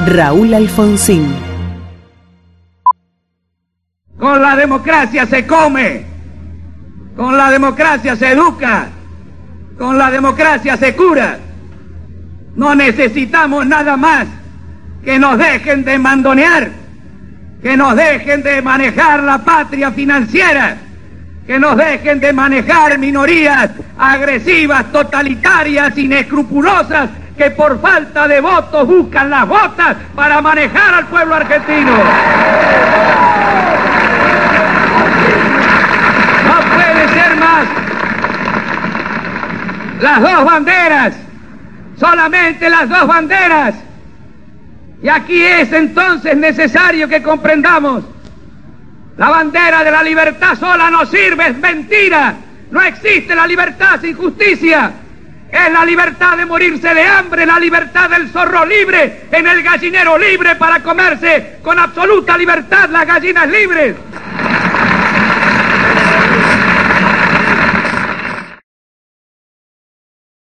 Raúl Alfonsín. Con la democracia se come, con la democracia se educa, con la democracia se cura. No necesitamos nada más que nos dejen de mandonear, que nos dejen de manejar la patria financiera, que nos dejen de manejar minorías agresivas, totalitarias, inescrupulosas, que por falta de votos buscan las botas para manejar al pueblo argentino. No puede ser más. Las dos banderas, solamente las dos banderas. Y aquí es entonces necesario que comprendamos: la bandera de la libertad sola no sirve, es mentira. No existe la libertad sin justicia. Es la libertad de morirse de hambre, la libertad del zorro libre en el gallinero libre para comerse con absoluta libertad las gallinas libres.